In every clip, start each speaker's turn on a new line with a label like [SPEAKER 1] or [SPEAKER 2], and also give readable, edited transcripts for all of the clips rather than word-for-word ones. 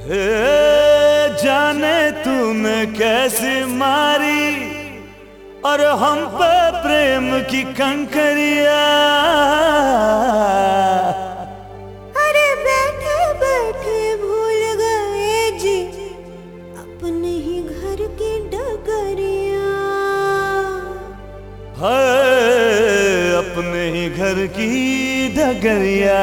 [SPEAKER 1] जाने तूने कैसे मारी और हम पे प्रेम की कंकरिया।
[SPEAKER 2] अरे बैठे बैठे भूल गए जी अपने ही घर की डगरिया।
[SPEAKER 1] हाय अपने ही घर की डगरिया।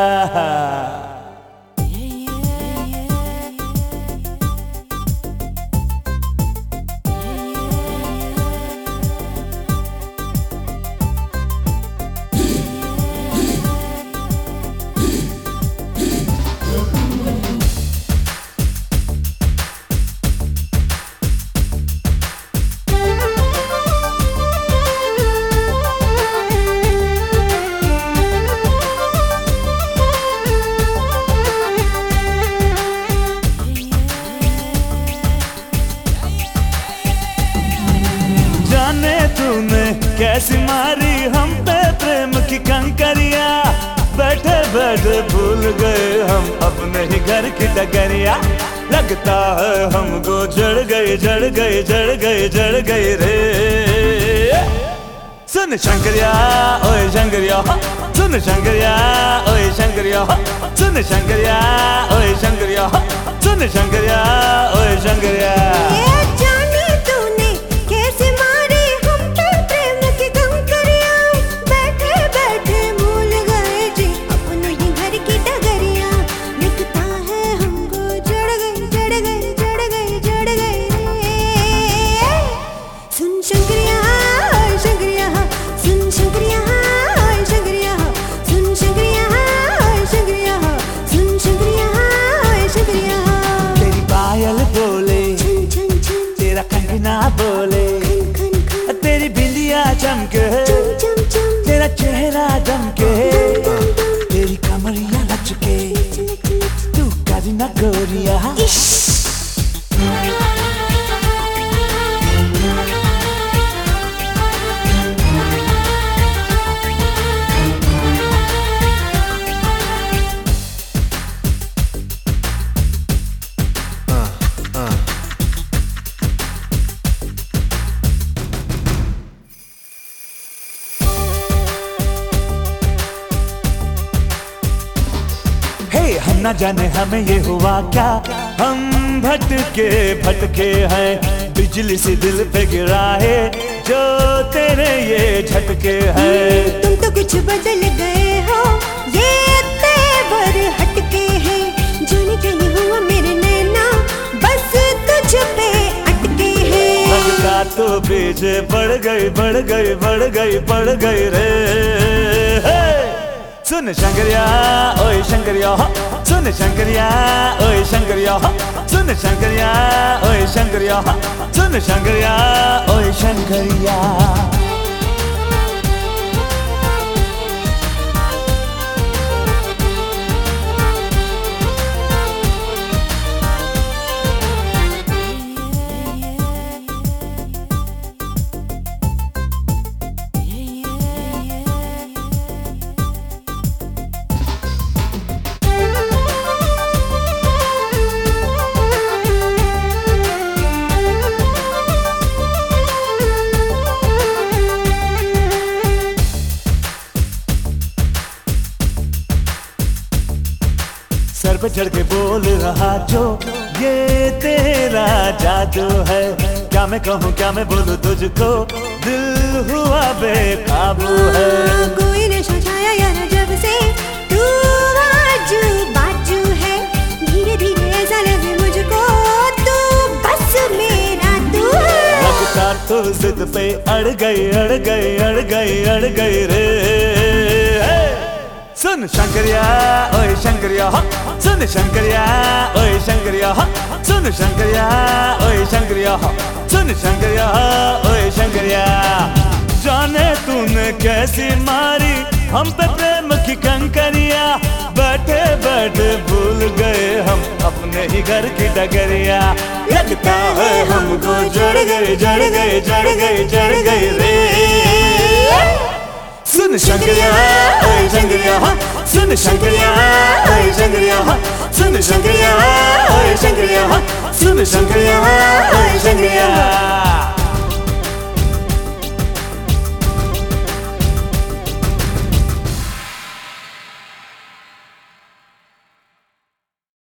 [SPEAKER 1] कैसी मारी हम पे प्रेम की कंकरिया। बैठे बैठे भूल गए हम अपने ही घर की डगरिया। लगता है हमको जड़ गए जड़ गए जड़ गए जड़ गए रे। सुन शंकरिया ओए शंकरिया, सुन शंकरिया ओए शंकरिया, सुन शंकरिया ओए शंकरिया, सुन शंकरिया ओए शंकरिया। बोले तेरी बिंदिया चमके, तेरा चेहरा दमके, तेरी कमरिया लचके, तू करीना गोरिया। हम न जाने हमें ये हुआ क्या, हम भटके भटके हैं। बिजली से दिल पे गिरा है जो तेरे ये झटके हैं।
[SPEAKER 2] तुम तो कुछ बदल गए हो, ये तेवर हटके हैं। जाने क्या ये हुआ मेरे नैना, बस तुझ पे अटके हैं।
[SPEAKER 1] लगता तो पीछे पड़ गई बढ़ गई बढ़ गई बढ़ गई रे। सुन शंकरिया ओए शंकरिया, सुन शंकरिया ओए शंकरिया, सुन शंकरिया ओए शंकरिया, सुन शंकरिया ओए शंकरिया। सर पे चढ़ के बोल रहा जो ये तेरा जादू है। क्या मैं कहूँ क्या मैं बोलूँ तुझको, दिल हुआ बेकाबू है।
[SPEAKER 2] कोई नशा छाया यार जब से तू आजू बाजू है। धीरे धीरे ऐसा लगे मुझको तू बस मेरा तू है।
[SPEAKER 1] लगता तो जिद पे अड़ गई अड़ गई अड़ गई अड़ गई रे। सुन शंकरिया ओए शंकरिया, सुन शंकरिया ओए शंकरिया, सुन शंकरिया ओए शंकरिया, सुन शंकरिया ओए शंकरिया। जाने तूने कैसी मारी हम पे प्रेम की कंकरिया। बैठे बैठे भूल गए हम अपने ही घर की डगरिया। लगता है हमको जड़ गए जड़ गए जड़ गए जड़ गए रे। सुन शंकरिया ओए शंकरिया, सुन शंकरिया ओए शंकरिया, सुन शंकरिया ओए ओए शंकरिया, सुन शंकरिया, ओए शंकरिया।